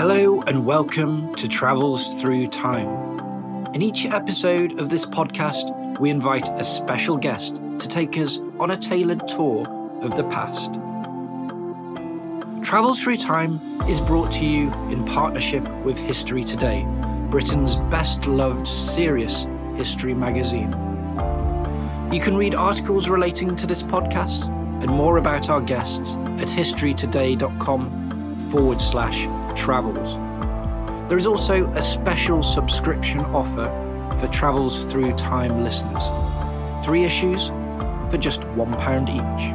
Hello and welcome to Travels Through Time. In each episode of this podcast, we invite a special guest to take us on a tailored tour of the past. Travels Through Time is brought to you in partnership with History Today, Britain's best-loved serious history magazine. You can read articles relating to this podcast and more about our guests at historytoday.com/travels. There is also a special subscription offer for Travels Through Time listeners. 3 issues for just £1 each.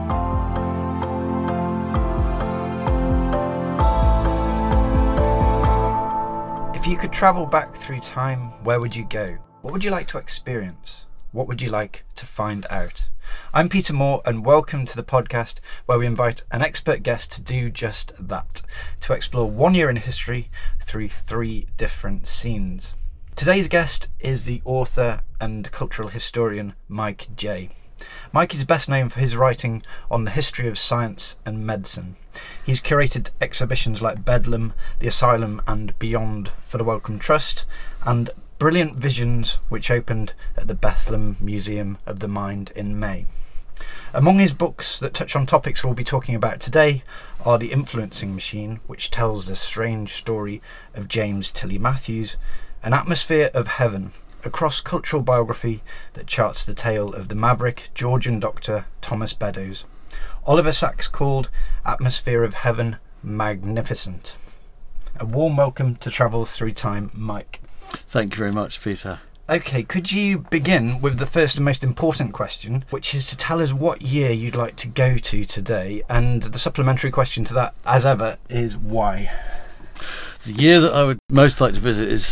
If you could travel back through time, where would you go? What would you like to experience? What would you like to find out? I'm Peter Moore, and welcome to the podcast where we invite an expert guest to do just that, to explore 1 year in history through 3 different scenes. Today's guest is the author and cultural historian Mike Jay. Mike is best known for his writing on the history of science and medicine. He's curated exhibitions like Bedlam, The Asylum and Beyond for the Wellcome Trust, and Brilliant Visions, which opened at the Bethlehem Museum of the Mind in May. Among his books that touch on topics we'll be talking about today are The Influencing Machine, which tells the strange story of James Tilly Matthews, An Atmosphere of Heaven, a cross-cultural biography that charts the tale of the maverick Georgian doctor Thomas Beddoes. Oliver Sacks called Atmosphere of Heaven magnificent. A warm welcome to Travels Through Time, Mike. Thank you very much, Peter. Okay, could you begin with the first and most important question, which is to tell us what year you'd like to go to today, and the supplementary question to that, as ever, is why? The year that I would most like to visit is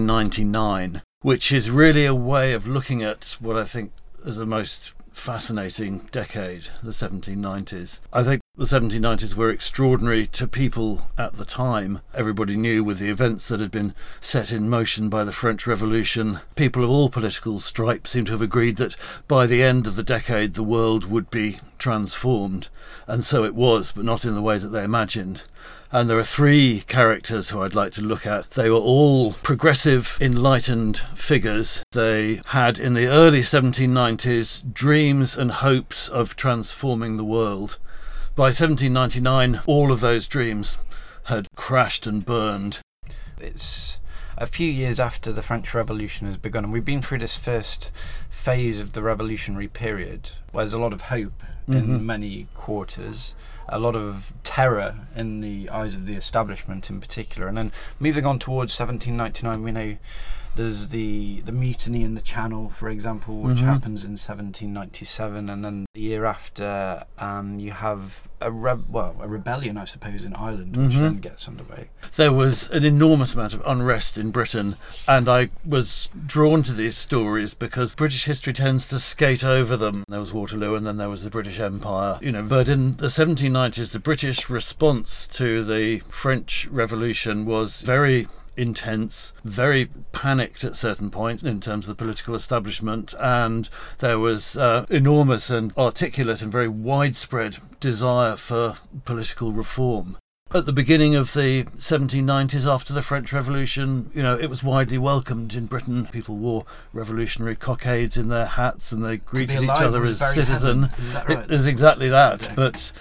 1799, which is really a way of looking at what I think is the most fascinating decade, the 1790s. I think the 1790s were extraordinary to people at the time. Everybody knew, with the events that had been set in motion by the French Revolution, people of all political stripes seemed to have agreed that by the end of the decade the world would be transformed. And so it was, but not in the way that they imagined. And there are 3 characters who I'd like to look at. They were all progressive, enlightened figures. They had, in the early 1790s, dreams and hopes of transforming the world. By 1799, all of those dreams had crashed and burned. It's a few years after the French Revolution has begun, and we've been through this first phase of the revolutionary period, where there's a lot of hope in many quarters, a lot of terror in the eyes of the establishment in particular. And then moving on towards 1799, we know there's the mutiny in the Channel, for example, which happens in 1797, and then the year after you have a rebellion, I suppose, in Ireland, which then gets underway. There was an enormous amount of unrest in Britain, and I was drawn to these stories because British history tends to skate over them. There was Waterloo, and then there was the British Empire, but in the 1790s, the British response to the French Revolution was very intense, very panicked at certain points in terms of the political establishment, and there was enormous and articulate and very widespread desire for political reform. At the beginning of the 1790s, after the French Revolution, it was widely welcomed in Britain. People wore revolutionary cockades in their hats and they greeted each other as citizen. It was exactly that. Okay. But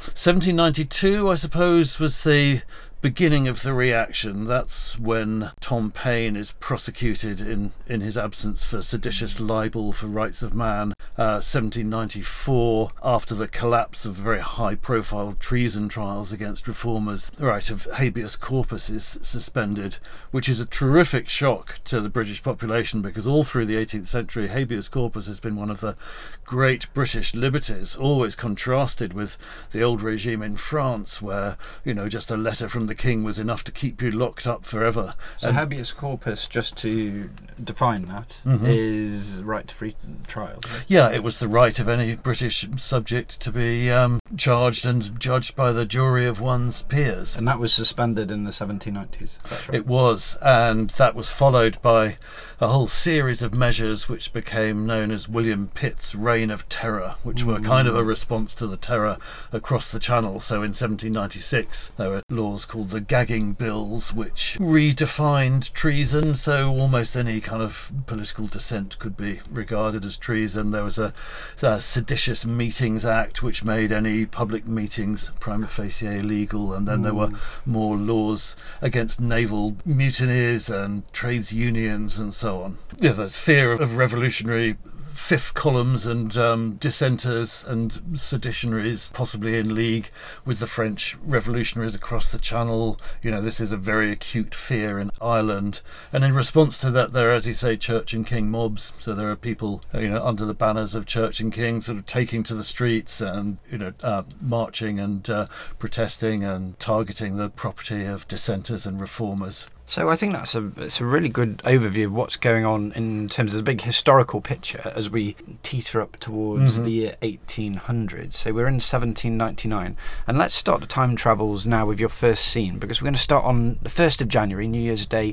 1792, I suppose, was the beginning of the reaction. That's when Tom Paine is prosecuted in his absence for seditious libel for rights of man. 1794, after the collapse of very high-profile treason trials against reformers, the right of habeas corpus is suspended, which is a terrific shock to the British population because all through the 18th century, habeas corpus has been one of the great British liberties, always contrasted with the old regime in France, where, just a letter from the king was enough to keep you locked up forever. So habeas corpus, just to define that, is right to free trial. Right? Yeah, it was the right of any British subject to be charged and judged by the jury of one's peers. And that was suspended in the 1790s. That's right. It was, and that was followed by a whole series of measures which became known as William Pitt's Reign of Terror, which were kind of a response to the terror across the Channel. So in 1796 there were laws called the Gagging Bills, which redefined treason, so almost any kind of political dissent could be regarded as treason. There was a Seditious Meetings Act, which made any public meetings prima facie illegal, and then there were more laws against naval mutinies and trades unions and so on. Yeah, there's fear of revolutionary fifth columns and dissenters and seditionaries, possibly in league with the French revolutionaries across the Channel. You know, this is a very acute fear in Ireland. And in response to that, there are, as you say, Church and King mobs. So there are people, under the banners of Church and King, sort of taking to the streets and, marching and protesting and targeting the property of dissenters and reformers. So I think it's a really good overview of what's going on in terms of the big historical picture as we teeter up towards the year 1800. So we're in 1799, and let's start the time travels now with your first scene, because we're going to start on the 1st of January, New Year's Day,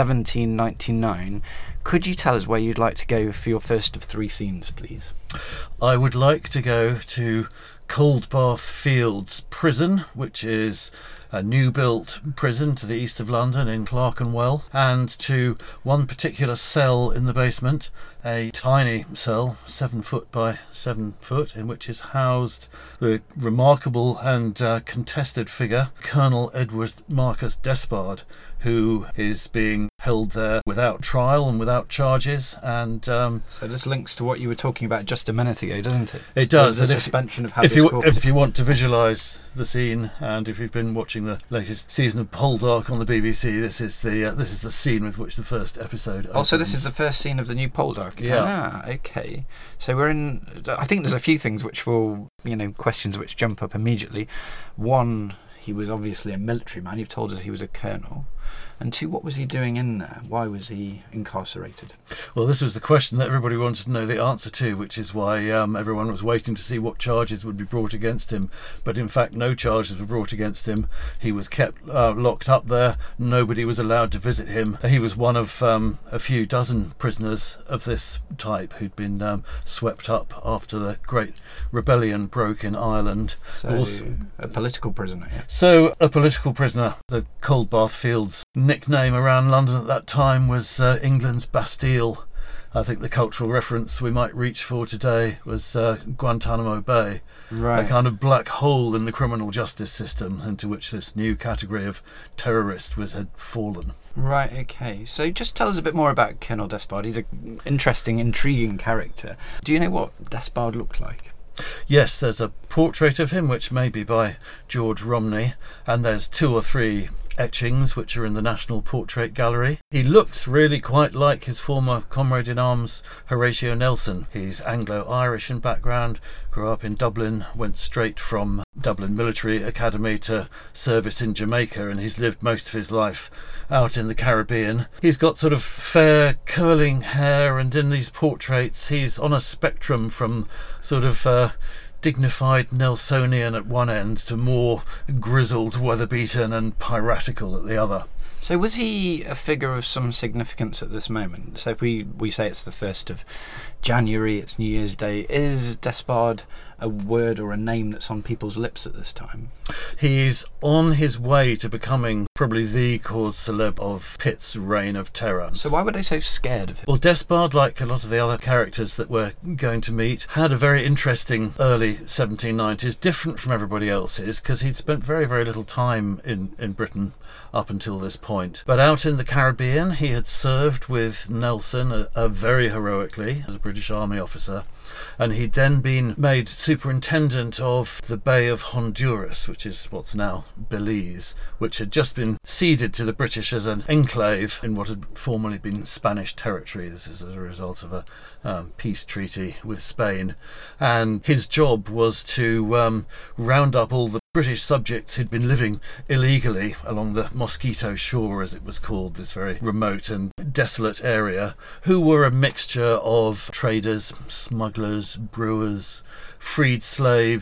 1799. Could you tell us where you'd like to go for your first of three scenes, please? I would like to go to Coldbath Fields Prison, which is a new-built prison to the east of London in Clerkenwell, and to one particular cell in the basement, a tiny cell, 7 foot by 7 foot, in which is housed the remarkable and contested figure, Colonel Edward Marcus Despard, who is being held there without trial and without charges. And so this links to what you were talking about just a minute ago, doesn't it? It does. The suspension of habeas corpus. If you want to visualise the scene, and if you've been watching the latest season of Poldark on the BBC, this is the scene with which the first episode opens. So this is the first scene of the new Poldark. Yeah. Okay. So we're in. I think there's a few things which will, questions which jump up immediately. One, he was obviously a military man. You've told us he was a colonel. And two, what was he doing in there? Why was he incarcerated? Well, this was the question that everybody wanted to know the answer to, which is why everyone was waiting to see what charges would be brought against him. But in fact, no charges were brought against him. He was kept locked up there. Nobody was allowed to visit him. He was one of a few dozen prisoners of this type who'd been swept up after the Great Rebellion broke in Ireland. So a political prisoner, yeah? So a political prisoner. The Coldbath Fields nickname around London at that time was England's Bastille. I think the cultural reference we might reach for today was Guantanamo Bay, right. A kind of black hole in the criminal justice system into which this new category of terrorist had fallen. Right, okay. So just tell us a bit more about Colonel Despard. He's an interesting, intriguing character. Do you know what Despard looked like? Yes, there's a portrait of him, which may be by George Romney, and there's 2 or 3 etchings which are in the National Portrait Gallery. He looks really quite like his former comrade-in-arms Horatio Nelson. He's Anglo-Irish in background, grew up in Dublin, went straight from Dublin Military Academy to service in Jamaica, and he's lived most of his life out in the Caribbean. He's got sort of fair curling hair, and in these portraits he's on a spectrum from sort of dignified Nelsonian at one end to more grizzled, weather-beaten and piratical at the other. So was he a figure of some significance at this moment? So if we say it's the 1st of January, it's New Year's Day, is Despard a word or a name that's on people's lips at this time? He's on his way to becoming probably the cause célèbre of Pitt's reign of terror. So why were they so scared of him? Well, Despard, like a lot of the other characters that we're going to meet, had a very interesting early 1790s, different from everybody else's, because he'd spent very, very little time in Britain up until this point. But out in the Caribbean, he had served with Nelson very heroically as a British Army officer, and he'd then been made superintendent of the Bay of Honduras, which is what's now Belize, which had just been ceded to the British as an enclave in what had formerly been Spanish territory. This is as a result of a peace treaty with Spain. And his job was to round up all the British subjects who'd been living illegally along the Mosquito Shore, as it was called, this very remote and desolate area, who were a mixture of traders, smugglers, brewers, freed slaves,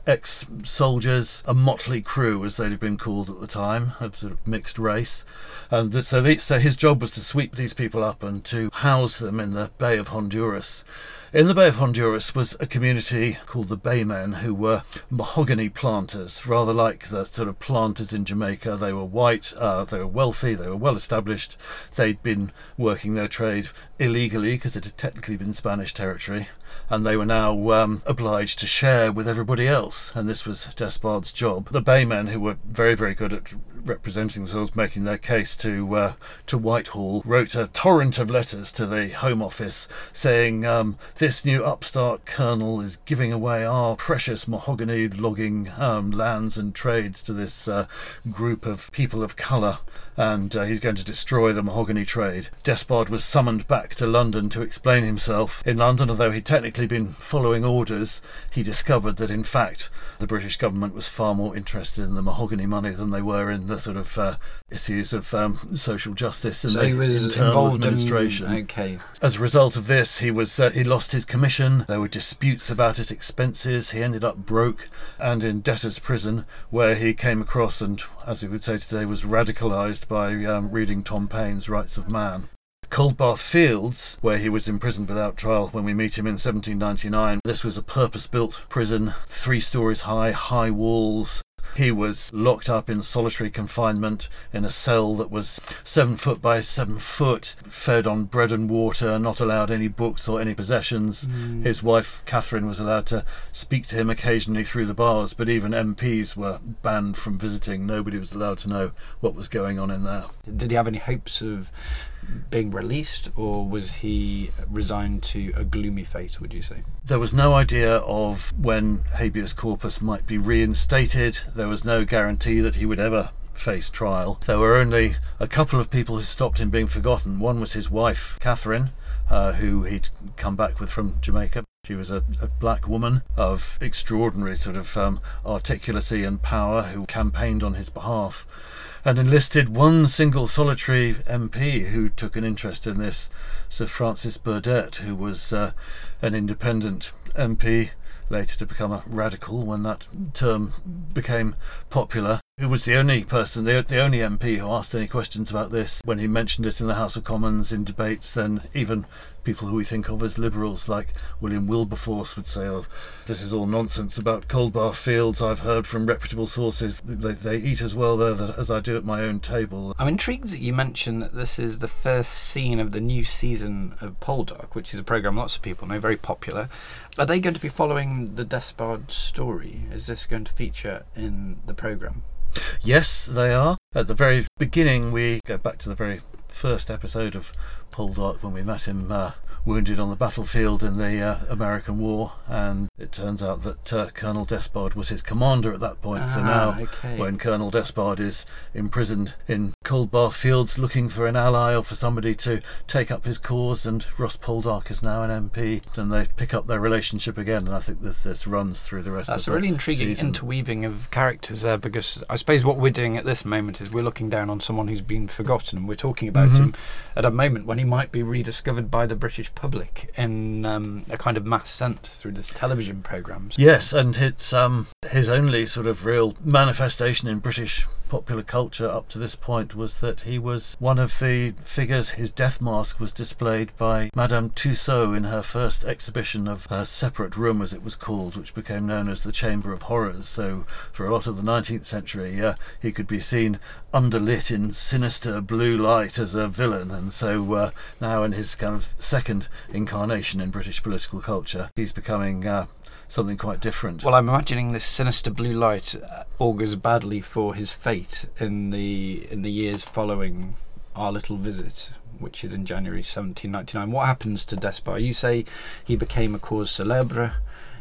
ex-soldiers, a motley crew, as they'd have been called at the time, of sort of mixed race. And so his job was to sweep these people up and to house them in the Bay of Honduras. In the Bay of Honduras was a community called the Baymen, who were mahogany planters, rather like the sort of planters in Jamaica. They were white, they were wealthy, they were well established. They'd been working their trade illegally because it had technically been Spanish territory, and they were now obliged to share with everybody else, and this was Despard's job. The Baymen, who were very, very good at representing themselves, making their case to Whitehall, wrote a torrent of letters to the Home Office saying, this new upstart colonel is giving away our precious mahogany logging lands and trades to this group of people of colour, and he's going to destroy the mahogany trade. Despard was summoned back to London to explain himself. In London, although he'd technically been following orders, he discovered that in fact the British government was far more interested in the mahogany money than they were in the sort of issues of social justice and so the he was internal involved administration. Okay. As a result of this, he lost his commission. There were disputes about his expenses. He ended up broke and in debtor's prison, where he came across and, as we would say today, was radicalised by reading Tom Paine's Rights of Man. Coldbath Fields, where he was imprisoned without trial when we meet him in 1799. This was a purpose-built prison, 3 stories high, high walls. He was locked up in solitary confinement in a cell that was 7 foot by 7 foot, fed on bread and water, not allowed any books or any possessions. His wife, Catherine, was allowed to speak to him occasionally through the bars, but even MPs were banned from visiting. Nobody was allowed to know what was going on in there. Did he have any hopes of being released, or was he resigned to a gloomy fate, would you say? There was no idea of when habeas corpus might be reinstated. There was no guarantee that he would ever face trial. There were only a couple of people who stopped him being forgotten. One was his wife, Catherine, who he'd come back with from Jamaica. She was a black woman of extraordinary sort of articulacy and power, who campaigned on his behalf and enlisted one single solitary MP who took an interest in this, Sir Francis Burdett, who was an independent MP, later to become a radical when that term became popular, who was the only person, the only MP who asked any questions about this. When he mentioned it in the House of Commons in debates, then even people who we think of as liberals like William Wilberforce would say, oh, this is all nonsense about Coldbath Fields. I've heard from reputable sources they eat as well there as I do at my own table. I'm intrigued that you mentioned that this is the first scene of the new season of Poldark, which is a programme lots of people know, very popular. Are they going to be following the Despard story? Is this going to feature in the programme? Yes, they are. At the very beginning, we go back to the very first episode of Poldark when we met him wounded on the battlefield in the American War, and it turns out that Colonel Despard was his commander at that point. So now, when Colonel Despard is imprisoned in Coldbath Fields looking for an ally or for somebody to take up his cause, and Ross Poldark is now an MP, then they pick up their relationship again, and I think that this runs through the rest of the season. That's a really intriguing interweaving of characters there, because I suppose what we're doing at this moment is we're looking down on someone who's been forgotten, and we're talking about him at a moment when he might be rediscovered by the British public in a kind of mass sense through this television programmes. Yes, and it's his only sort of real manifestation in British popular culture up to this point was that he was one of the figures. His death mask was displayed by Madame Tussaud in her first exhibition of her Separate Room, as it was called, which became known as the Chamber of Horrors. So for a lot of the 19th century, he could be seen underlit in sinister blue light as a villain, and so now in his kind of second incarnation in British political culture, he's becoming something quite different. Well, I'm imagining this sinister blue light augurs badly for his fate in the years following our little visit, which is in January 1799. What happens to Despard? You say he became a cause célèbre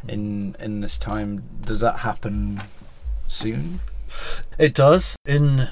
in this time. Does that happen soon? It does. In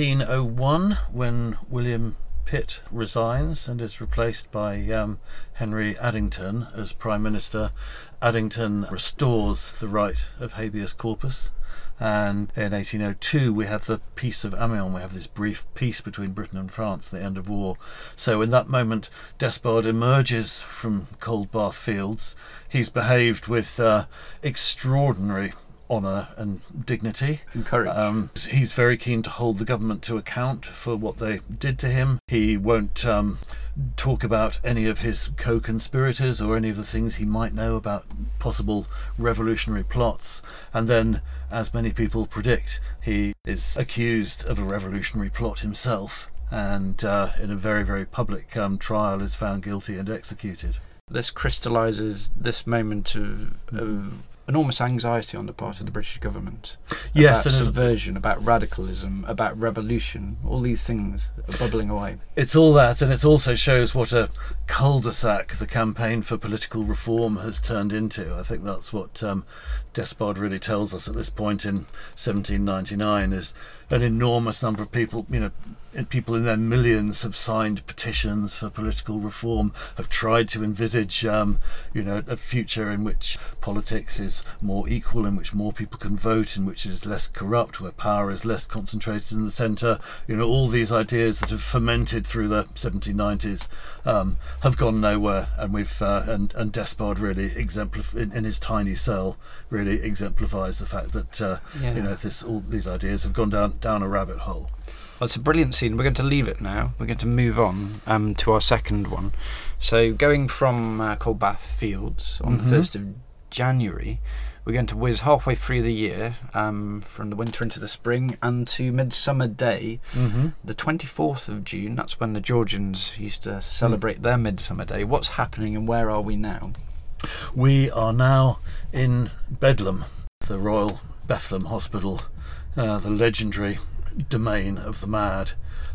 1801, when William Pitt resigns and is replaced by Henry Addington as Prime Minister, Addington restores the right of habeas corpus, and in 1802 we have the Peace of Amiens. We have this brief peace between Britain and France at the end of war. So in that moment Despard emerges from Coldbath Fields. He's behaved with extraordinary honour and dignity. And courage. He's very keen to hold the government to account for what they did to him. He won't talk about any of his co-conspirators or any of the things he might know about possible revolutionary plots. And then, as many people predict, he is accused of a revolutionary plot himself, and in a very, very public trial is found guilty and executed. This crystallises this moment of enormous anxiety on the part of the British government. Yes, about subversion, about radicalism, about revolution. All these things are bubbling away. It's all that, and it also shows what a cul-de-sac the campaign for political reform has turned into. I think that's what Despard really tells us at this point in 1799, is an enormous number of people, people in their millions have signed petitions for political reform, have tried to envisage, a future in which politics is more equal, in which more people can vote, in which it is less corrupt, where power is less concentrated in the centre. All these ideas that have fermented through the 1790s have gone nowhere, and we've and Despard really in his tiny cell really exemplifies the fact that all these ideas have gone down a rabbit hole. Well, it's a brilliant scene. We're going to leave it now. We're going to move on to our second one. So going from Coldbath Fields on the 1st of January, we're going to whiz halfway through the year, from the winter into the spring, and to Midsummer Day, the 24th of June. That's when the Georgians used to celebrate their Midsummer Day. What's happening and where are we now? We are now in Bedlam, the Royal Bethlehem Hospital, the legendary domain of the mad,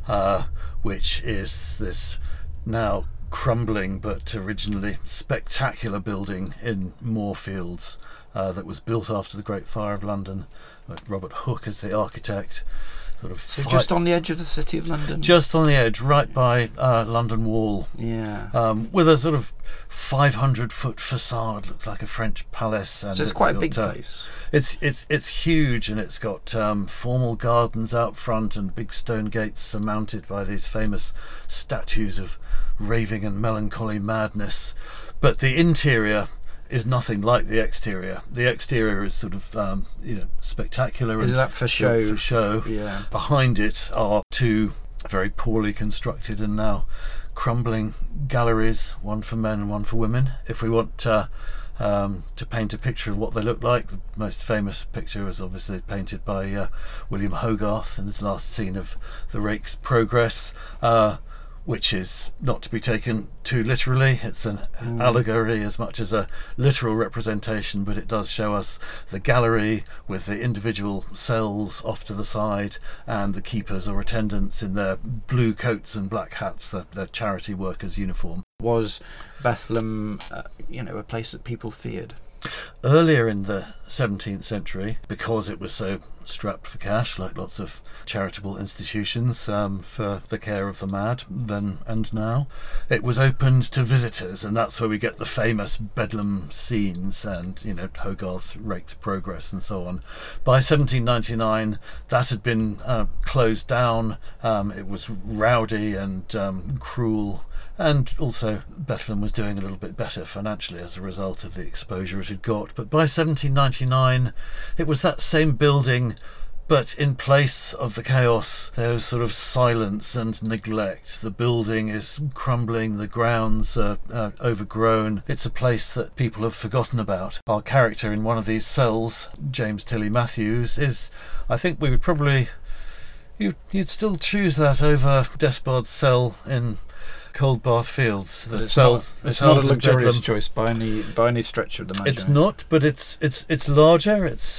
which is this now crumbling but originally spectacular building in Moorfields that was built after the Great Fire of London. Robert Hooke is the architect. So just on the edge of the City of London? Just on the edge, right by London Wall. Yeah. With a sort of 500-foot facade, looks like a French palace. And so it's quite a big place. It's huge, and it's got formal gardens out front and big stone gates surmounted by these famous statues of raving and melancholy madness. But the interior is nothing like the exterior. The exterior is sort of spectacular. Is that for show? For show. Yeah. Behind it are two very poorly constructed and now crumbling galleries, one for men and one for women. If we want to paint a picture of what they look like, the most famous picture was obviously painted by William Hogarth in his last scene of the Rake's Progress, which is not to be taken too literally. It's an allegory as much as a literal representation, but it does show us the gallery with the individual cells off to the side and the keepers or attendants in their blue coats and black hats, their charity workers' uniform. Was Bethlehem, a place that people feared? Earlier in the 17th century, because it was so strapped for cash, like lots of charitable institutions for the care of the mad then and now, it was opened to visitors, and that's where we get the famous Bedlam scenes and Hogarth's Rake's Progress and so on. By 1799 that had been closed down. It was rowdy and cruel, and also Bethlehem was doing a little bit better financially as a result of the exposure it had got. But by 1799 it was that same building, but in place of the chaos there's sort of silence and neglect. The building is crumbling, the grounds are overgrown. It's a place that people have forgotten about. Our character in one of these cells, James Tilly Matthews, is, I think we would probably, you'd still choose that over Despard's cell in Coldbath Fields. It's not a luxurious choice by any stretch of the imagination. It's not, but it's larger. It's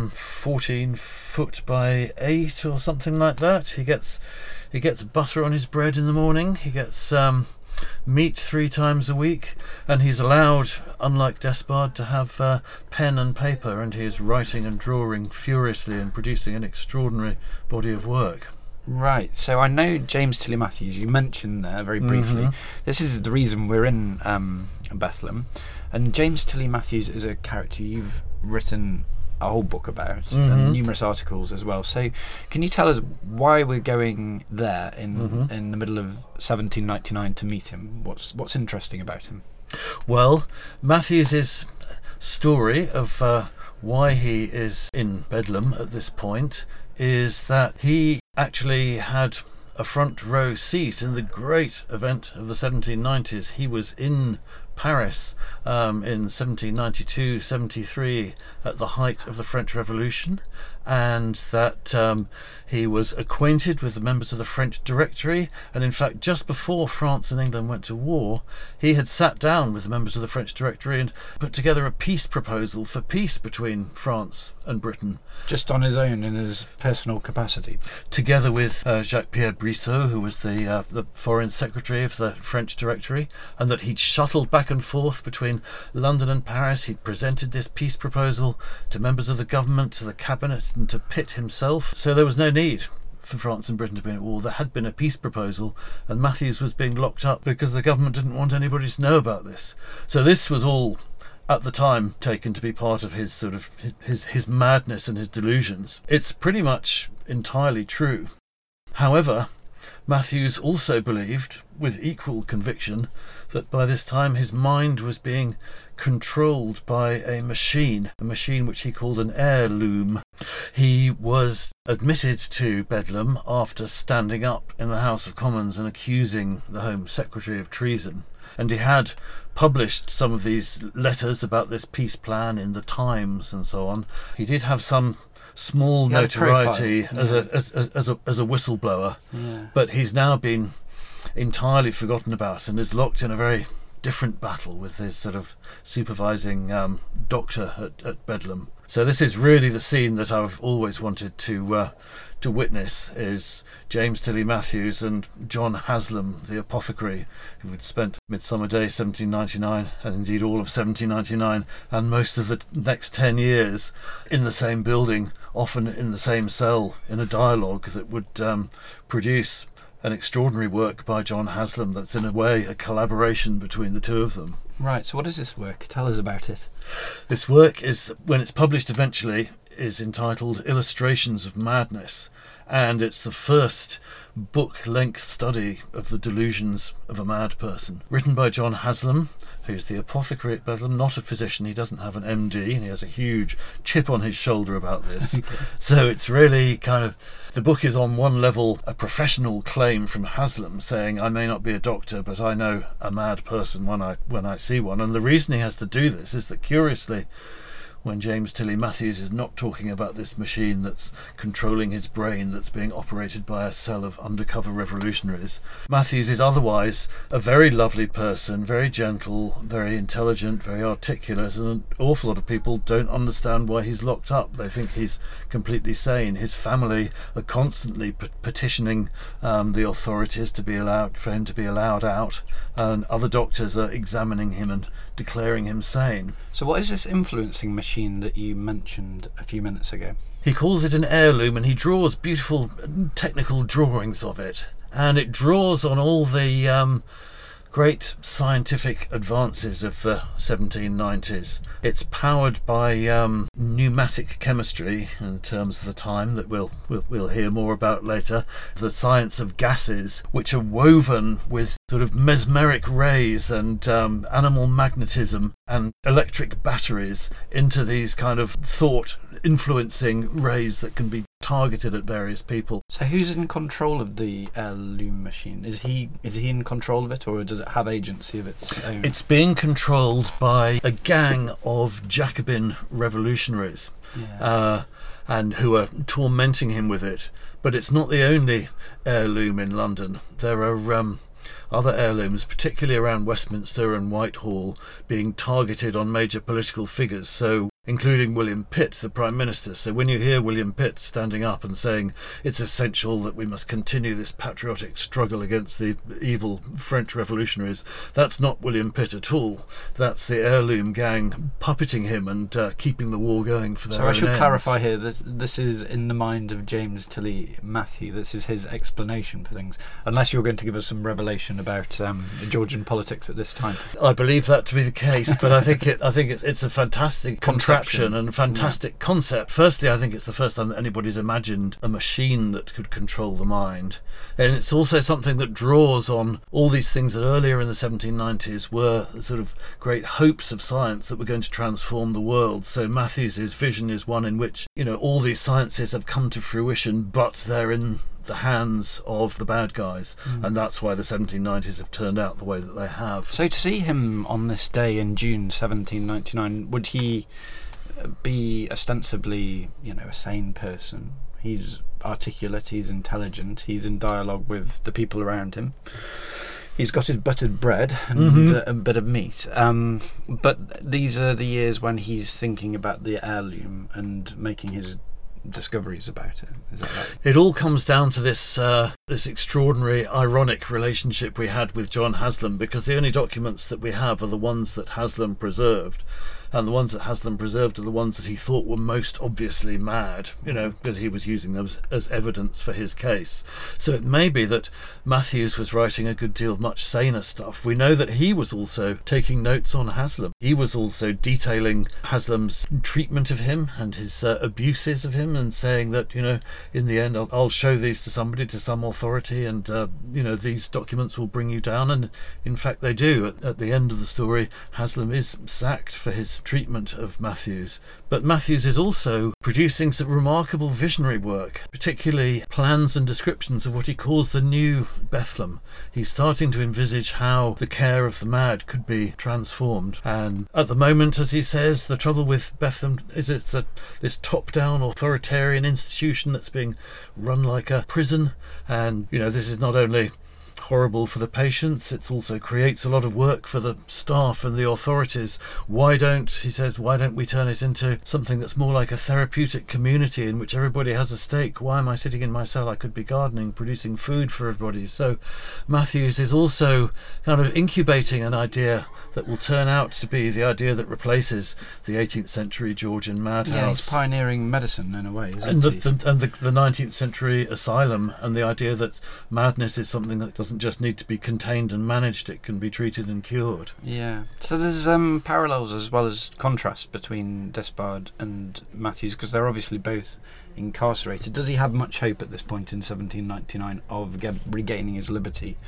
14 foot by 8 or something like that. He gets butter on his bread in the morning. He gets meat 3 times a week, and he's allowed, unlike Despard, to have pen and paper, and he is writing and drawing furiously and producing an extraordinary body of work. Right, so I know James Tilly Matthews, you mentioned there very briefly. This is the reason we're in Bethlehem, and James Tilly Matthews is a character you've written a whole book about, and numerous articles as well. So can you tell us why we're going there in the middle of 1799 to meet him? What's interesting about him? Well, Matthews's story of why he is in Bedlam at this point is that he actually had a front row seat in the great event of the 1790s. He was in Paris in 1792-73 at the height of the French Revolution, and that he was acquainted with the members of the French Directory, and in fact just before France and England went to war, he had sat down with the members of the French Directory and put together a peace proposal for peace between France and Britain. Just on his own, in his personal capacity? Together with Jacques-Pierre Brissot, who was the Foreign Secretary of the French Directory, and that he'd shuttled back and forth between London and Paris. He'd presented this peace proposal to members of the government, to the cabinet, and to Pitt himself. So there was no need for France and Britain to be at war. There had been a peace proposal, and Matthews was being locked up because the government didn't want anybody to know about this. So this was all, at the time, taken to be part of his sort of his madness and his delusions. It's pretty much entirely true. However, Matthews also believed, with equal conviction, that by this time his mind was being controlled by a machine which he called an heirloom. He was admitted to Bedlam after standing up in the House of Commons and accusing the Home Secretary of treason, and he had published some of these letters about this peace plan in the Times and so on. He did have some small notoriety as a whistleblower, but he's now been entirely forgotten about and is locked in a very different battle with his sort of supervising doctor at Bedlam. So this is really the scene that I've always wanted to witness, is James Tilly Matthews and John Haslam, the apothecary, who had spent Midsummer Day 1799, as indeed all of 1799, and most of the next 10 years in the same building, often in the same cell, in a dialogue that would produce an extraordinary work by John Haslam that's in a way a collaboration between the two of them. Right, so what is this work? Tell us about it. This work is, when it's published eventually, is entitled Illustrations of Madness, and it's the first book-length study of the delusions of a mad person, written by John Haslam, who's the apothecary at Bedlam, not a physician. He doesn't have an MD, and he has a huge chip on his shoulder about this. Okay. So it's really kind of, the book is on one level a professional claim from Haslam, saying, I may not be a doctor, but I know a mad person when I see one. And the reason he has to do this is that, curiously, when James Tilly Matthews is not talking about this machine that's controlling his brain, that's being operated by a cell of undercover revolutionaries, Matthews is otherwise a very lovely person, very gentle, very intelligent, very articulate, and an awful lot of people don't understand why he's locked up. They think he's completely sane. His family are constantly petitioning the authorities for him to be allowed out, and other doctors are examining him and declaring him sane. So what is this influencing machine that you mentioned a few minutes ago? He calls it an heirloom, and he draws beautiful technical drawings of it, and it draws on all the great scientific advances of the 1790s. It's powered by pneumatic chemistry, in terms of the time that we'll hear more about later, the science of gases, which are woven with sort of mesmeric rays and animal magnetism and electric batteries into these kind of thought-influencing rays that can be targeted at various people. So who's in control of the heirloom machine? Is he in control of it, or does it have agency of its own? It's being controlled by a gang of Jacobin revolutionaries, and who are tormenting him with it. But it's not the only heirloom in London. There are other heirlooms, particularly around Westminster and Whitehall, being targeted on major political figures, so including William Pitt, the Prime Minister. So when you hear William Pitt standing up and saying it's essential that we must continue this patriotic struggle against the evil French revolutionaries, that's not William Pitt at all. That's the heirloom gang puppeting him and keeping the war going for their own ends. So I should clarify here, this is in the mind of James Tilly Matthew. This is his explanation for things, unless you're going to give us some revelation about Georgian politics at this time. I believe that to be the case, but I think it's a fantastic contrast contraption and fantastic concept. Firstly, I think it's the first time that anybody's imagined a machine that could control the mind. And it's also something that draws on all these things that earlier in the 1790s were sort of great hopes of science that were going to transform the world. So Matthews's vision is one in which, all these sciences have come to fruition, but they're in the hands of the bad guys, and that's why the 1790s have turned out the way that they have. So to see him on this day in June 1799, would he be ostensibly, a sane person? He's articulate, he's intelligent, he's in dialogue with the people around him. He's got his buttered bread and a bit of meat. But these are the years when he's thinking about the heirloom and making his discoveries about it. Is that right? It all comes down to this extraordinary, ironic relationship we had with John Haslam, because the only documents that we have are the ones that Haslam preserved. And the ones that Haslam preserved are the ones that he thought were most obviously mad, because he was using them as evidence for his case. So it may be that Matthews was writing a good deal of much saner stuff. We know that he was also taking notes on Haslam. He was also detailing Haslam's treatment of him and his abuses of him, and saying that, in the end, I'll show these to somebody, to some authority, and, these documents will bring you down. And in fact, they do. At the end of the story, Haslam is sacked for his treatment of Matthews. But Matthews is also producing some remarkable visionary work, particularly plans and descriptions of what he calls the new Bethlehem. He's starting to envisage how the care of the mad could be transformed. And at the moment, as he says, the trouble with Bethlehem is it's this top-down authoritarian institution that's being run like a prison. And, this is not only horrible for the patients, it also creates a lot of work for the staff and the authorities. Why don't we turn it into something that's more like a therapeutic community in which everybody has a stake? Why am I sitting in my cell? I could be gardening, producing food for everybody. So Matthews is also kind of incubating an idea that will turn out to be the idea that replaces the 18th century Georgian madhouse. Yeah, he's pioneering medicine in a way, isn't and he? The 19th century asylum, and the idea that madness is something that doesn't just need to be contained and managed, it can be treated and cured. Yeah. So there's parallels as well as contrasts between Despard and Matthews, because they're obviously both incarcerated. Does he have much hope at this point in 1799 of regaining his liberty,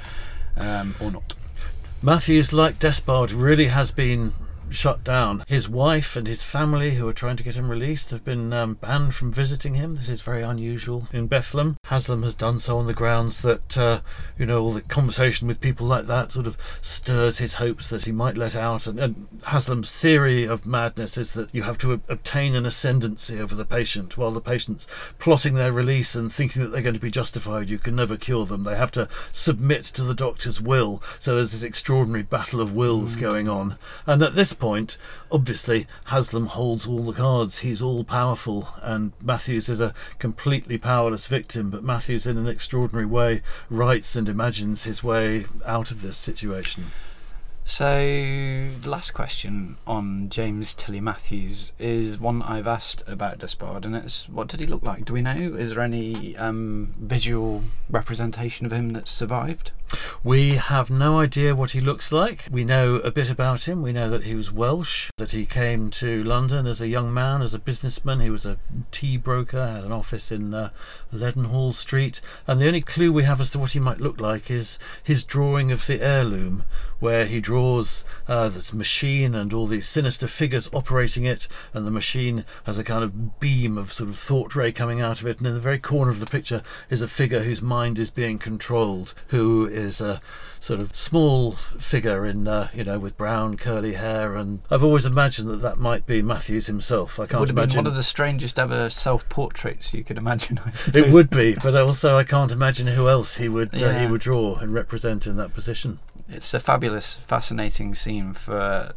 or not? Matthews, like Despard, really has been shut down. His wife and his family, who are trying to get him released, have been banned from visiting him. This is very unusual in Bethlehem. Haslam has done so on the grounds that all the conversation with people like that sort of stirs his hopes that he might let out. And Haslam's theory of madness is that you have to obtain an ascendancy over the patient. While the patient's plotting their release and thinking that they're going to be justified, you can never cure them. They have to submit to the doctor's will. So there's this extraordinary battle of wills going on. And at this point, obviously, Haslam holds all the cards. He's all powerful, and Matthews is a completely powerless victim. But Matthews, in an extraordinary way, writes and imagines his way out of this situation. So the last question on James Tilly Matthews is one I've asked about Despard, and it's, what did he look like? Do we know? Is there any visual representation of him that's survived? We have no idea what he looks like. We know a bit about him. We know that he was Welsh, that he came to London as a young man, as a businessman. He was a tea broker, had an office in Leadenhall Street. And the only clue we have as to what he might look like is his drawing of the heirloom, where he draws this machine and all these sinister figures operating it, and the machine has a kind of beam of sort of thought ray coming out of it. And in the very corner of the picture is a figure whose mind is being controlled, who is a sort of small figure in with brown curly hair. And I've always imagined that might be Matthews himself. I can't would have imagine been one of the strangest ever self-portraits you could imagine. It would be, but also I can't imagine who else he would draw and represent in that position. It's a fabulous, fascinating scene for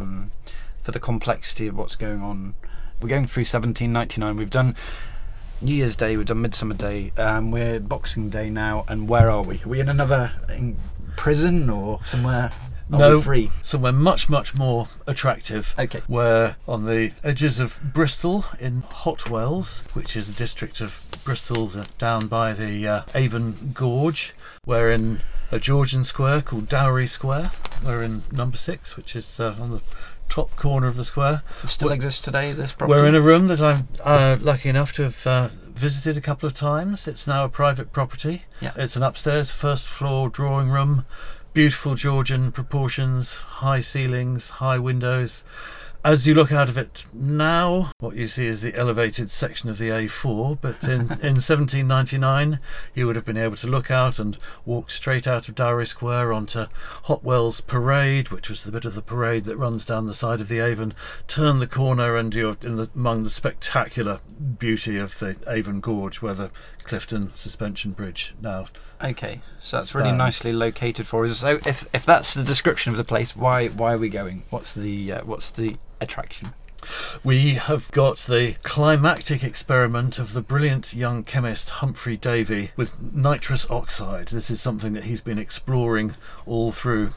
the complexity of what's going on. We're going through 1799. We've done New Year's Day, we've done Midsummer Day, we're Boxing Day now, and where are we? Are we in another prison or somewhere? No, free? Somewhere much, much more attractive. Okay. We're on the edges of Bristol in Hotwells, which is a district of Bristol down by the Avon Gorge. We're in a Georgian square called Dowry Square. We're in number 6, which is on the top corner of the square. It still exists today, this property? We're in a room that I'm lucky enough to have visited a couple of times. It's now a private property. Yeah. It's an upstairs, first floor drawing room, beautiful Georgian proportions, high ceilings, high windows. As you look out of it now, what you see is the elevated section of the A4, but in 1799 you would have been able to look out and walk straight out of Dowry Square onto Hotwell's Parade, which was the bit of the parade that runs down the side of the Avon, turn the corner and you're among the spectacular beauty of the Avon Gorge, where the Clifton Suspension Bridge now. Okay, so that's really nicely located for us. So if that's the description of the place, why are we going? What's the attraction? We have got the climactic experiment of the brilliant young chemist Humphrey Davy with nitrous oxide. This is something that he's been exploring all through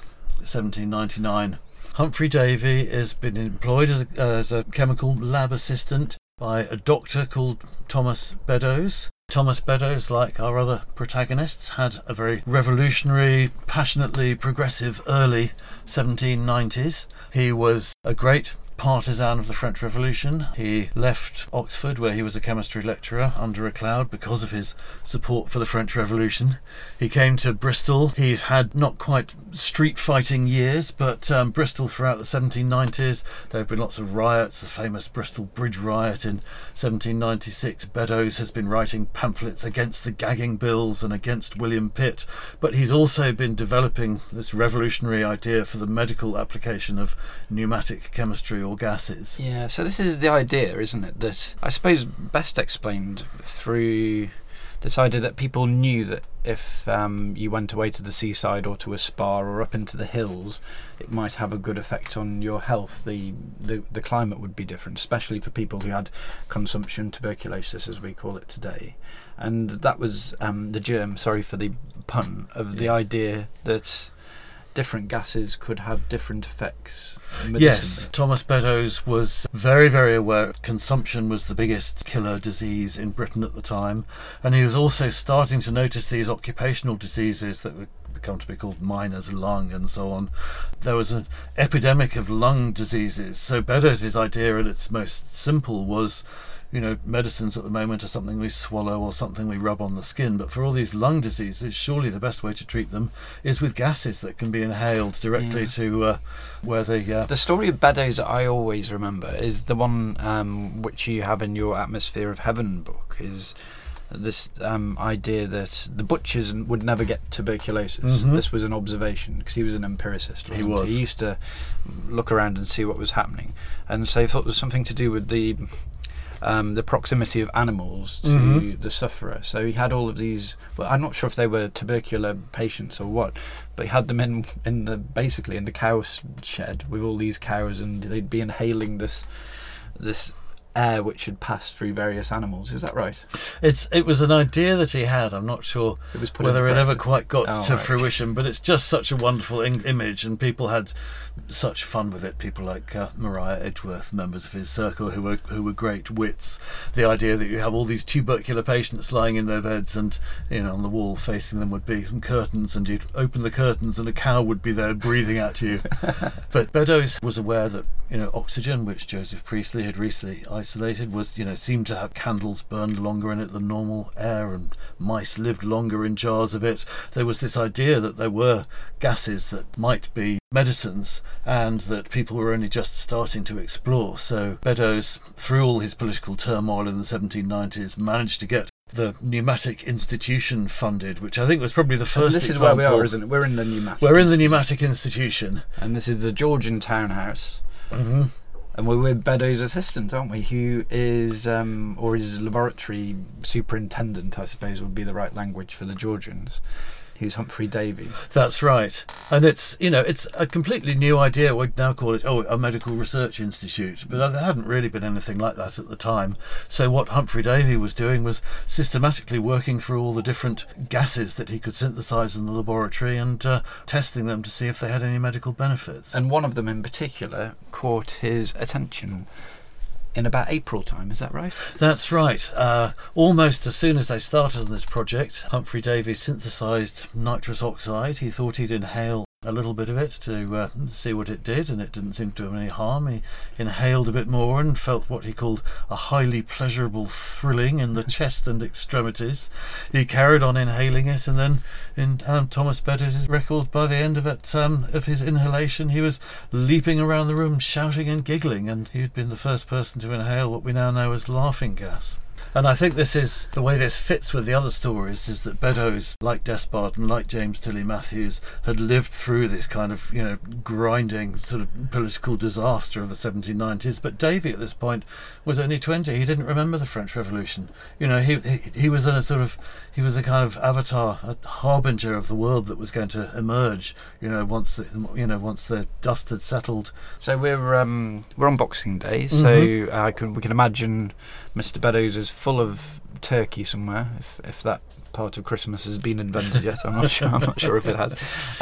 1799. Humphrey Davy has been employed as a chemical lab assistant by a doctor called Thomas Beddoes. Thomas Beddoes, like our other protagonists, had a very revolutionary, passionately progressive early 1790s. He was a great partisan of the French Revolution. He left Oxford, where he was a chemistry lecturer, under a cloud because of his support for the French Revolution. He came to Bristol. He's had not quite street fighting years, but Bristol throughout the 1790s, there have been lots of riots. The famous Bristol Bridge riot in 1796. Beddoes has been writing pamphlets against the gagging bills and against William Pitt, but he's also been developing this revolutionary idea for the medical application of pneumatic chemistry or gases. Yeah, so this is the idea, isn't it, that I suppose best explained through this idea that people knew that if you went away to the seaside or to a spa or up into the hills, it might have a good effect on your health. The climate would be different, especially for people who had consumption tuberculosis, as we call it today. And that was the germ, sorry for the pun, of the idea that different gases could have different effects medicinally. Yes, Thomas Beddoes was very, very aware consumption was the biggest killer disease in Britain at the time, and he was also starting to notice these occupational diseases that would become to be called miner's lung and so on. There was an epidemic of lung diseases, so Beddoes' idea at its most simple was, medicines at the moment are something we swallow or something we rub on the skin, but for all these lung diseases, surely the best way to treat them is with gases that can be inhaled directly to where they... The story of Beddoes that I always remember is the one which you have in your Atmosphere of Heaven book, is this idea that the butchers would never get tuberculosis. Mm-hmm. This was an observation, because he was an empiricist. He was. He used to look around and see what was happening, and so he thought it was something to do with the proximity of animals to the sufferer. So he had all of these. Well, I'm not sure if they were tubercular patients or what, but he had them in the cow shed with all these cows, and they'd be inhaling this air which had passed through various animals. Is that right? It was an idea that he had. I'm not sure whether it ever quite got to fruition, but it's just such a wonderful image, and people had such fun with it. People like Maria Edgeworth, members of his circle, who were great wits. The idea that you have all these tubercular patients lying in their beds, and on the wall facing them would be some curtains, and you'd open the curtains and a cow would be there breathing at you. But Beddoes was aware that oxygen, which Joseph Priestley had recently isolated, was seemed to have candles burned longer in it than normal air, and mice lived longer in jars of it. There was this idea that there were gases that might be medicines, and that people were only just starting to explore. So Beddoes, through all his political turmoil in the 1790s, managed to get the Pneumatic Institution funded, which I think was probably the first example. This is where we are, isn't it? We're in the Pneumatic We're in the Pneumatic Institution. And this is the Georgian townhouse. Mm-hmm. And we're with Beddoes' assistant, aren't we? Who is, or his laboratory superintendent, I suppose would be the right language for the Georgians, who's Humphrey Davy. That's right. And it's a completely new idea. We'd now call it a medical research institute, but there hadn't really been anything like that at the time. So what Humphrey Davy was doing was systematically working through all the different gases that he could synthesize in the laboratory and testing them to see if they had any medical benefits. And one of them in particular caught his attention in about April time, is that right? That's right. Almost as soon as they started on this project, Humphrey Davy synthesised nitrous oxide. He thought he'd inhale a little bit of it to see what it did, and it didn't seem to have any harm. He inhaled a bit more and felt what he called a highly pleasurable thrilling in the chest and extremities. He carried on inhaling it, and then in Thomas Beddoes' record, by the end of it, of his inhalation, he was leaping around the room shouting and giggling, and he'd been the first person to inhale what we now know as laughing gas. And I think this is the way this fits with the other stories, is that Beddoes, like Despard and like James Tilly Matthews, had lived through this kind of, grinding sort of political disaster of the 1790s. But Davy at this point was only 20. He didn't remember the French Revolution. He was a kind of avatar, a harbinger of the world that was going to emerge. Once the dust had settled. So we're on Boxing Day. So we can imagine Mr. Beddoes is full of turkey somewhere, if that part of Christmas has been invented yet. I'm not sure if it has.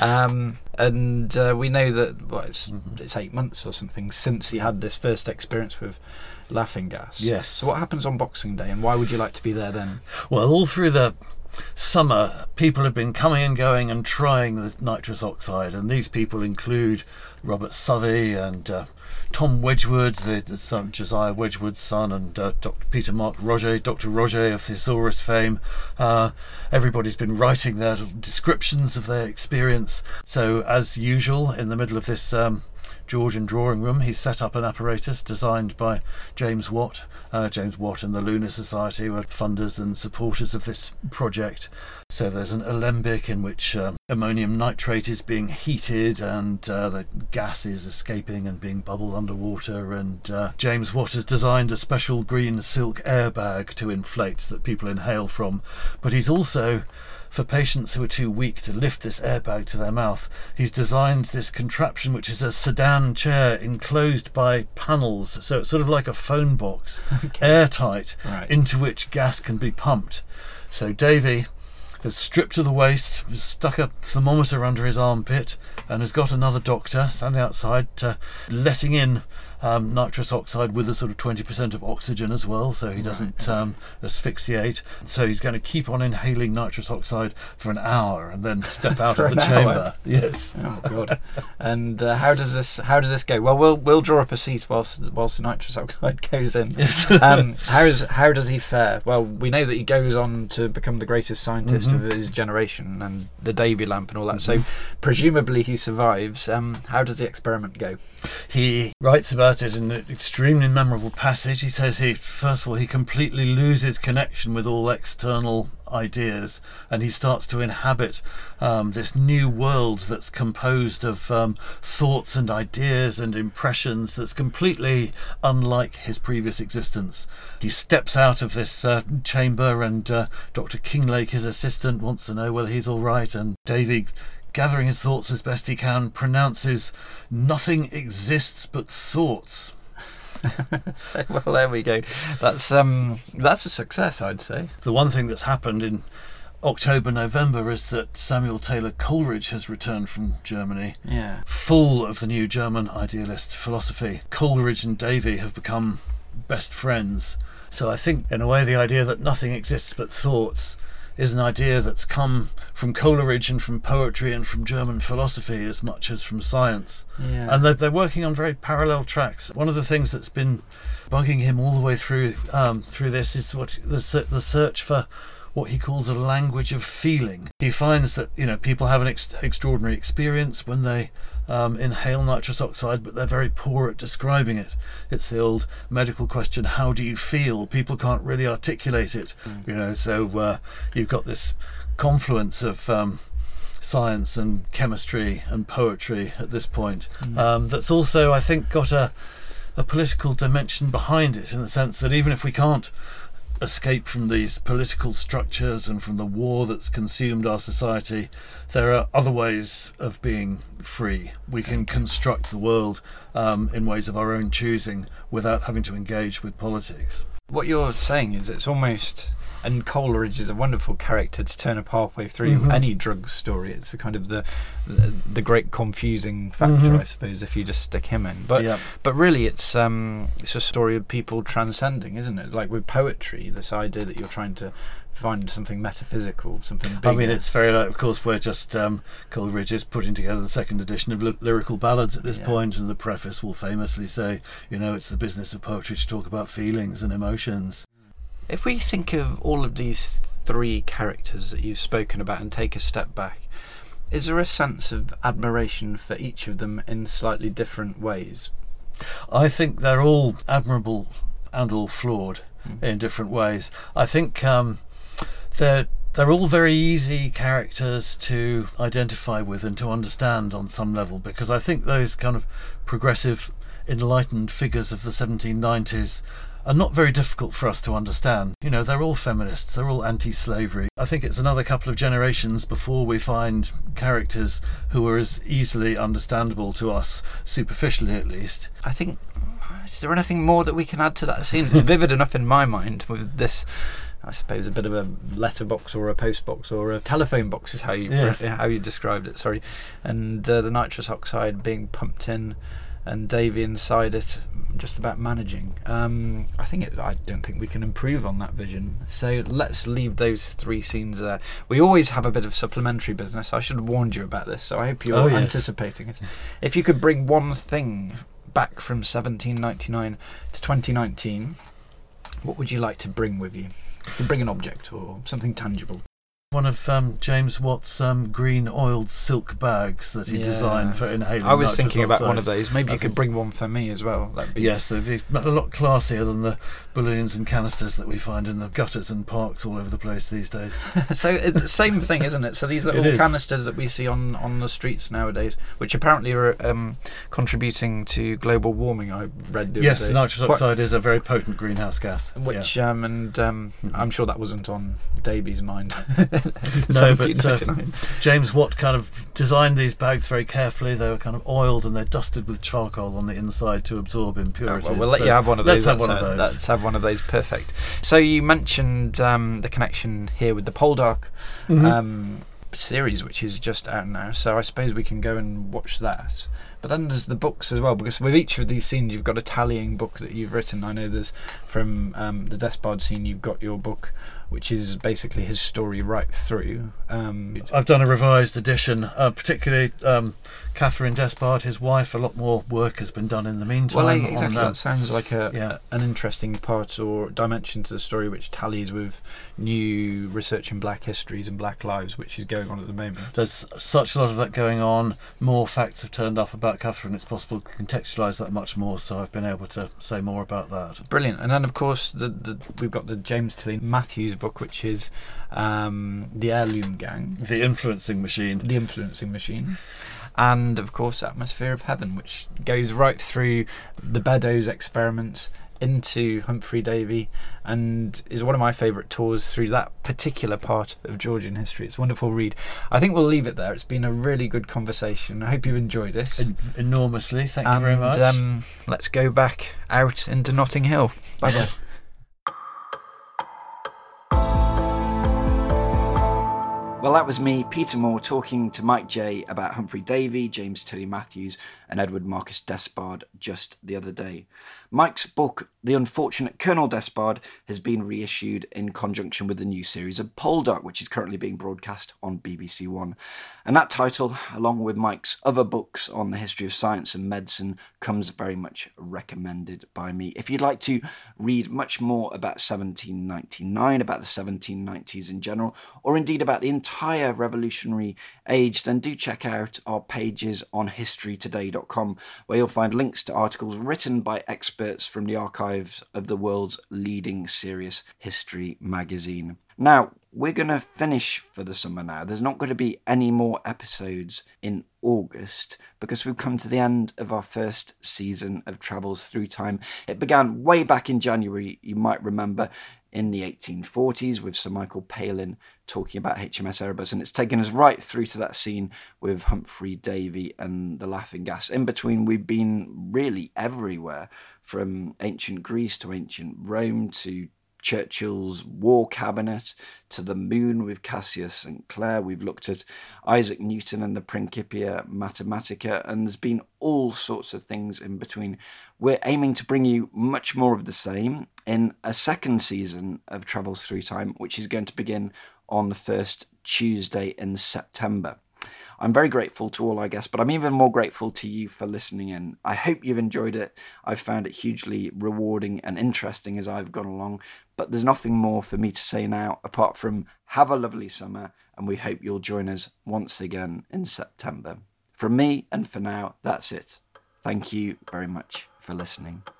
And we know that it's 8 months or something since he had this first experience with laughing gas. Yes. So what happens on Boxing Day, and why would you like to be there then? Well, all through the summer, people have been coming and going and trying the nitrous oxide, and these people include Robert Southey and Tom Wedgwood, the son, Josiah Wedgwood's son, and Dr. Peter Mark Roget, Dr. Roget of Thesaurus fame. Everybody's been writing their descriptions of their experience. So, as usual, in the middle of this Georgian drawing room, he set up an apparatus designed by James Watt. James Watt and the Lunar Society were funders and supporters of this project. So there's an alembic in which ammonium nitrate is being heated, and the gas is escaping and being bubbled underwater, and James Watt has designed a special green silk airbag to inflate that people inhale from. But he's also, for patients who are too weak to lift this airbag to their mouth, he's designed this contraption which is a sedan chair enclosed by panels, so it's sort of like a phone box, airtight, right, into which gas can be pumped. So Davy has stripped to the waist, has stuck a thermometer under his armpit, and has got another doctor standing outside letting in nitrous oxide with a sort of 20% of oxygen as well, so he doesn't asphyxiate. So he's going to keep on inhaling nitrous oxide for an hour and then step out of the chamber. Yes. Oh God. And how does this go? Well, we'll draw up a seat whilst the nitrous oxide goes in. Yes. How does he fare? Well, we know that he goes on to become the greatest scientist of his generation, and the Davy lamp and all that. So presumably he survives. How does the experiment go? He writes about it in an extremely memorable passage. He says first of all, he completely loses connection with all external ideas, and he starts to inhabit this new world that's composed of thoughts and ideas and impressions that's completely unlike his previous existence. He steps out of this chamber, and Dr. Kinglake, his assistant, wants to know whether he's all right, and Davy, gathering his thoughts as best he can, pronounces, "Nothing exists but thoughts." So, well, there we go. That's a success, I'd say. The one thing that's happened in October, November is that Samuel Taylor Coleridge has returned from Germany, full of the new German idealist philosophy. Coleridge and Davy have become best friends. So I think, in a way, the idea that nothing exists but thoughts is an idea that's come from Coleridge and from poetry and from German philosophy as much as from science. Yeah. And they're working on very parallel tracks. One of the things that's been bugging him all the way through this is the search for what he calls a language of feeling. He finds that people have an extraordinary experience when they inhale nitrous oxide, but they're very poor at describing it. It's the old medical question, how do you feel? People can't really articulate it. So you've got this confluence of science and chemistry and poetry at this point, that's also, I think, got a political dimension behind it, in the sense that even if we can't escape from these political structures and from the war that's consumed our society, there are other ways of being free. We can construct the world in ways of our own choosing without having to engage with politics. What you're saying is it's almost... And Coleridge is a wonderful character to turn up halfway through any drug story. It's the kind of the great confusing factor, I suppose, if you just stick him in. But really, it's a story of people transcending, isn't it? Like with poetry, this idea that you're trying to find something metaphysical, something bigger. I mean, it's very like, of course, we're just Coleridge is putting together the second edition of Lyrical Ballads at this point, and the preface will famously say, it's the business of poetry to talk about feelings and emotions. If we think of all of these three characters that you've spoken about and take a step back, is there a sense of admiration for each of them in slightly different ways? I think they're all admirable and all flawed in different ways. I think they're all very easy characters to identify with and to understand on some level, because I think those kind of progressive, enlightened figures of the 1790s are not very difficult for us to understand. They're all feminists, they're all anti-slavery. I think it's another couple of generations before we find characters who are as easily understandable to us, superficially at least. I think, is there anything more that we can add to that scene? It's vivid enough in my mind with this, I suppose, a bit of a letterbox or a postbox or a telephone box is how you described it, sorry. And the nitrous oxide being pumped in, and Davy inside it, just about managing. I don't think we can improve on that vision. So let's leave those three scenes there. We always have a bit of supplementary business. I should have warned you about this, so I hope you're anticipating it. If you could bring one thing back from 1799 to 2019, what would you like to bring with you? You can bring an object or something tangible. One of James Watt's green oiled silk bags that he designed for inhaling. I was thinking about one of those. Maybe you could bring one for me as well. Yes, they'd be a lot classier than the balloons and canisters that we find in the gutters and parks all over the place these days. So it's the same thing, isn't it? So these little canisters that we see on the streets nowadays, which apparently are contributing to global warming, I read the other day. Yes, nitrous oxide is a very potent greenhouse gas. Which I'm sure that wasn't on Davy's mind. No, but James Watt kind of designed these bags very carefully. They were kind of oiled and they're dusted with charcoal on the inside to absorb impurities. We'll let you have one of those. Let's have one of those. Perfect. So you mentioned the connection here with the Poldark series, which is just out now. So I suppose we can go and watch that. But then there's the books as well, because with each of these scenes you've got a tallying book that you've written. I know there's from the Despard scene you've got your book, which is basically his story right through. I've done a revised edition, particularly Catherine Despard, his wife. A lot more work has been done in the meantime. Well, exactly. That sounds like an interesting part or dimension to the story, which tallies with new research in black histories and black lives, which is going on at the moment. There's such a lot of that going on. More facts have turned up about Catherine. It's possible to contextualise that much more, so I've been able to say more about that. Brilliant. And then, of course, we've got the James Tilly Matthews book, which is The Heirloom Gang. The Influencing Machine. The Influencing Machine. And, of course, Atmosphere of Heaven, which goes right through the Beddoes experiments into Humphrey Davy, and is one of my favourite tours through that particular part of Georgian history. It's a wonderful read. I think we'll leave it there. It's been a really good conversation. I hope you've enjoyed it. Enormously. Thank you very much. Let's go back out into Notting Hill. Bye-bye. Well, that was me, Peter Moore, talking to Mike J about Humphrey Davy, James Tilly Matthews and Edward Marcus Despard just the other day. Mike's book, The Unfortunate Colonel Despard, has been reissued in conjunction with the new series of Poldark, which is currently being broadcast on BBC One. And that title, along with Mike's other books on the history of science and medicine, comes very much recommended by me. If you'd like to read much more about 1799, about the 1790s in general, or indeed about the entire revolutionary age, then do check out our pages on historytoday.com, where you'll find links to articles written by experts from the archives of the world's leading serious history magazine. Now, we're going to finish for the summer now. There's not going to be any more episodes in August because we've come to the end of our first season of Travels Through Time. It began way back in January, you might remember. in the 1840s with Sir Michael Palin talking about HMS Erebus, and it's taken us right through to that scene with Humphrey Davy and the Laughing Gas. In between, we've been really everywhere, from ancient Greece to ancient Rome to Churchill's War Cabinet to the moon with Cassius St. Clair. We've looked at Isaac Newton and the Principia Mathematica, and there's been all sorts of things in between. We're aiming to bring you much more of the same in a second season of Travels Through Time, which is going to begin on the first Tuesday in September. I'm very grateful to all our guests, but I'm even more grateful to you for listening in. I hope you've enjoyed it. I've found it hugely rewarding and interesting as I've gone along, but there's nothing more for me to say now apart from have a lovely summer, and we hope you'll join us once again in September. From me and for now, that's it. Thank you very much for listening.